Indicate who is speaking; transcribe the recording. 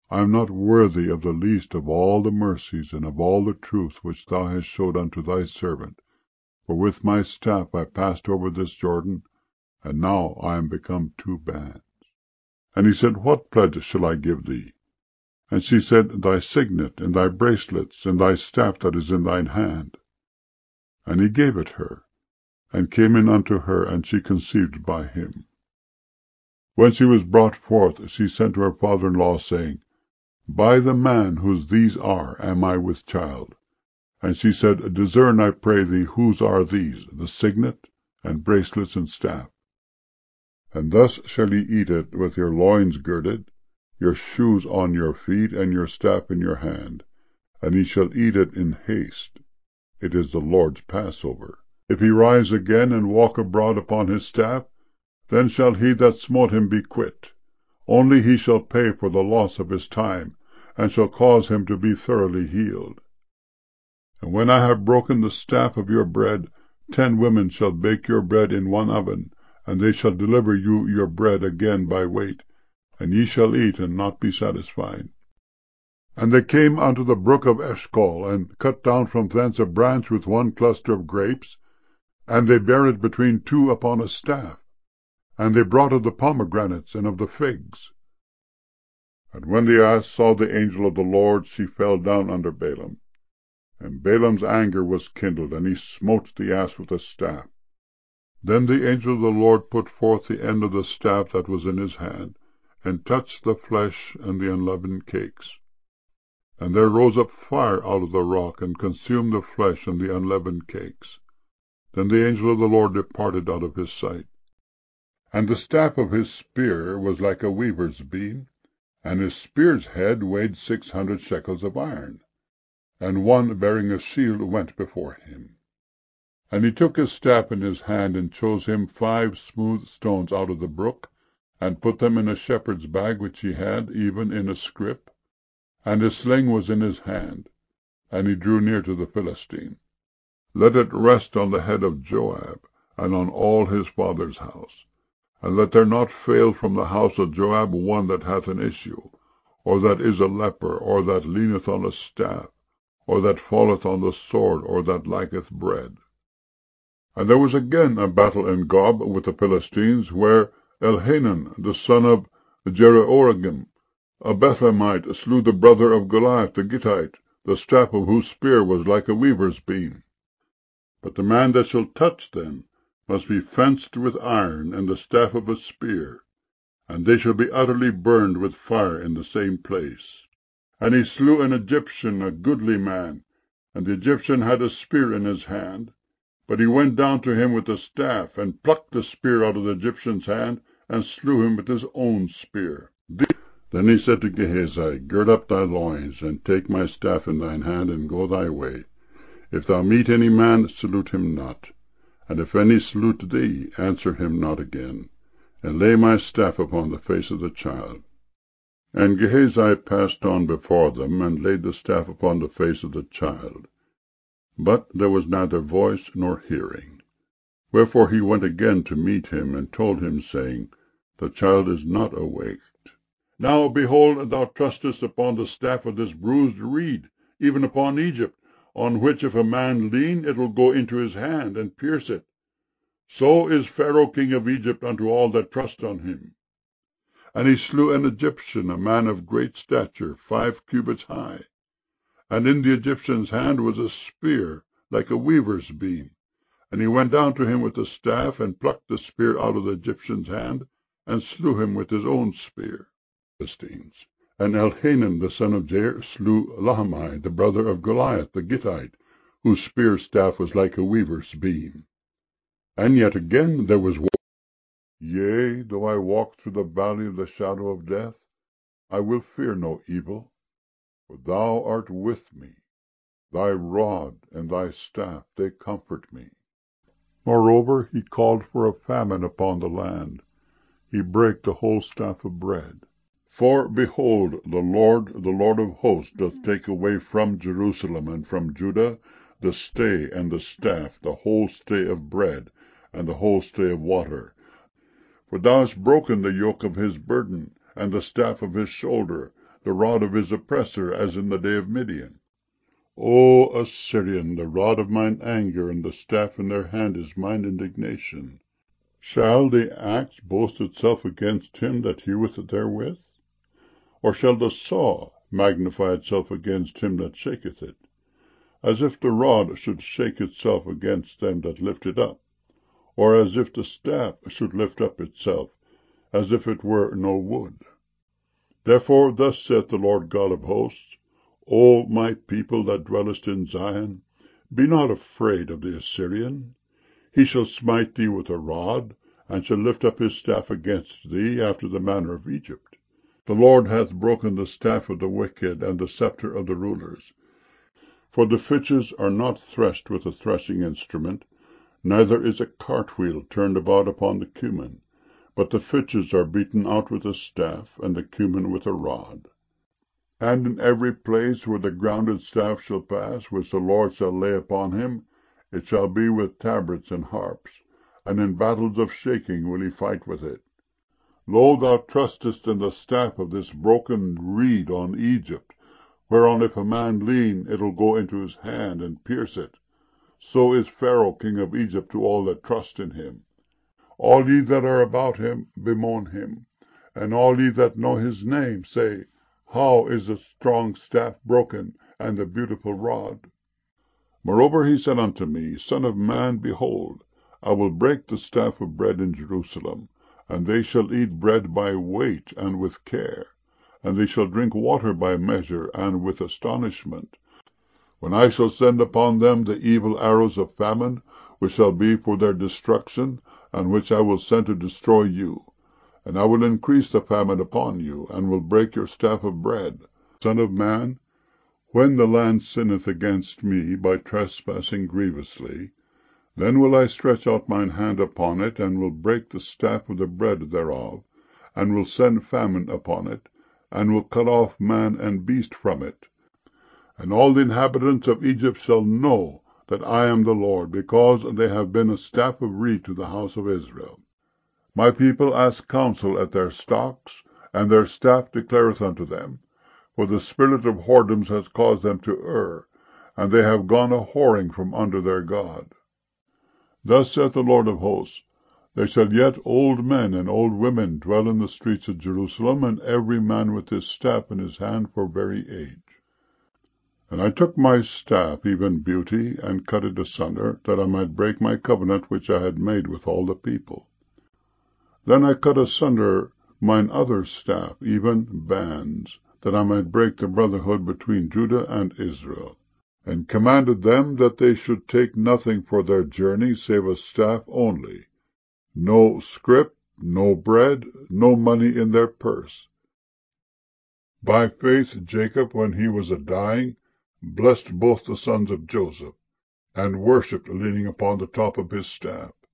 Speaker 1: I am not worthy of the least of all the mercies and of all the truth which thou hast showed unto thy servant. For with my staff I passed over this Jordan, and now I am become 2 bands. And he said, What pledge shall I give thee? And she said, Thy signet, and thy bracelets, and thy staff that is in thine hand. And he gave it her, and came in unto her, and she conceived by him. When she was brought forth, she sent to her father-in-law, saying, By the man whose these are am I with child. And she said, Discern, I pray thee, whose are these, the signet, and bracelets, and staff. And thus shall ye eat it with your loins girded, your shoes on your feet, and your staff in your hand. And ye shall eat it in haste. It is the Lord's Passover. If he rise again and walk abroad upon his staff, then shall he that smote him be quit. Only he shall pay for the loss of his time, and shall cause him to be thoroughly healed. And when I have broken the staff of your bread, 10 women shall bake your bread in one oven, and they shall deliver you your bread again by weight, and ye shall eat and not be satisfied. And they came unto the brook of Eshcol, and cut down from thence a branch with 1 cluster of grapes, and they bare it between 2 upon a staff. And they brought of the pomegranates and of the figs. And when the ass saw the angel of the Lord, she fell down under Balaam. And Balaam's anger was kindled, and he smote the ass with a staff. Then the angel of the Lord put forth the end of the staff that was in his hand, and touched the flesh and the unleavened cakes. And there rose up fire out of the rock, and consumed the flesh and the unleavened cakes. Then the angel of the Lord departed out of his sight. And the staff of his spear was like a weaver's beam, and his spear's head weighed 600 shekels of iron. And one bearing a shield went before him. And he took his staff in his hand, and chose him 5 smooth stones out of the brook, and put them in a shepherd's bag which he had, even in a scrip. And his sling was in his hand, and he drew near to the Philistine. Let it rest on the head of Joab, and on all his father's house. And let there not fail from the house of Joab one that hath an issue, or that is a leper, or that leaneth on a staff, or that falleth on the sword, or that lacketh bread. And there was again a battle in Gob with the Philistines, where Elhanan the son of Jeroregim, a Bethlehemite, slew the brother of Goliath the Gittite, the staff of whose spear was like a weaver's beam. But the man that shall touch them must be fenced with iron, and the staff of a spear, and they shall be utterly burned with fire in the same place. And he slew an Egyptian, a goodly man, and the Egyptian had a spear in his hand. But he went down to him with a staff, and plucked the spear out of the Egyptian's hand, and slew him with his own spear. Then he said to Gehazi, Gird up thy loins, and take my staff in thine hand, and go thy way. If thou meet any man, salute him not. And if any salute thee, answer him not again. And lay my staff upon the face of the child. And Gehazi passed on before them, and laid the staff upon the face of the child. But there was neither voice nor hearing. Wherefore he went again to meet him, and told him, saying, The child is not awaked. Now, behold, thou trustest upon the staff of this bruised reed, even upon Egypt, on which if a man lean, it will go into his hand, and pierce it. So is Pharaoh king of Egypt unto all that trust on him. And he slew an Egyptian, a man of great stature, 5 cubits high. And in the Egyptian's hand was a spear, like a weaver's beam. And he went down to him with the staff, and plucked the spear out of the Egyptian's hand, and slew him with his own spear. And Elhanan the son of Jair slew Lahmi, the brother of Goliath the Gittite, whose spear staff was like a weaver's beam. And yet again there was war. Yea, though I walk through the valley of the shadow of death, I will fear no evil, for thou art with me. Thy rod and thy staff, they comfort me. Moreover, he called for a famine upon the land. He brake the whole staff of bread. For, behold, the Lord of hosts, doth take away from Jerusalem and from Judah the stay and the staff, the whole stay of bread, and the whole stay of water. For thou hast broken the yoke of his burden, and the staff of his shoulder. the rod of his oppressor, as in the day of Midian. O Assyrian, the rod of mine anger, and the staff in their hand is mine indignation. Shall the axe boast itself against him that heweth therewith? Or shall the saw magnify itself against him that shaketh it? As if the rod should shake itself against them that lift it up, or as if the staff should lift up itself, as if it were no wood. Therefore thus saith the Lord God of hosts, O my people that dwellest in Zion, be not afraid of the Assyrian. He shall smite thee with a rod, and shall lift up his staff against thee after the manner of Egypt. The Lord hath broken the staff of the wicked, and the scepter of the rulers. For the fitches are not threshed with a threshing instrument, neither is a cartwheel turned about upon the cumin, but the fitches are beaten out with a staff, and the cumin with a rod. And in every place where the grounded staff shall pass, which the Lord shall lay upon him, it shall be with tabrets and harps, and in battles of shaking will he fight with it. Lo, thou trustest in the staff of this broken reed on Egypt, whereon if a man lean, it'll go into his hand and pierce it. So is Pharaoh king of Egypt to all that trust in him. All ye that are about him bemoan him, and all ye that know his name say, How is the strong staff broken, and the beautiful rod? Moreover he said unto me, Son of man, behold, I will break the staff of bread in Jerusalem, and they shall eat bread by weight and with care, and they shall drink water by measure and with astonishment, when I shall send upon them the evil arrows of famine, which shall be for their destruction, and which I will send to destroy you. And I will increase the famine upon you, and will break your staff of bread. Son of man, when the land sinneth against me by trespassing grievously, then will I stretch out mine hand upon it, and will break the staff of the bread thereof, and will send famine upon it, and will cut off man and beast from it. And all the inhabitants of Egypt shall know that I am the Lord, because they have been a staff of reed to the house of Israel. My people ask counsel at their stocks, and their staff declareth unto them. For the spirit of whoredoms has caused them to err, and they have gone a whoring from under their God. Thus saith the Lord of hosts, There shall yet old men and old women dwell in the streets of Jerusalem, and every man with his staff in his hand for very age. And I took my staff, even beauty, and cut it asunder, that I might break my covenant which I had made with all the people. Then I cut asunder mine other staff, even bands, that I might break the brotherhood between Judah and Israel, and commanded them that they should take nothing for their journey save a staff only, no scrip, no bread, no money in their purse. By faith Jacob, when he was a-dying, blessed both the sons of Joseph, and worshipped leaning upon the top of his staff.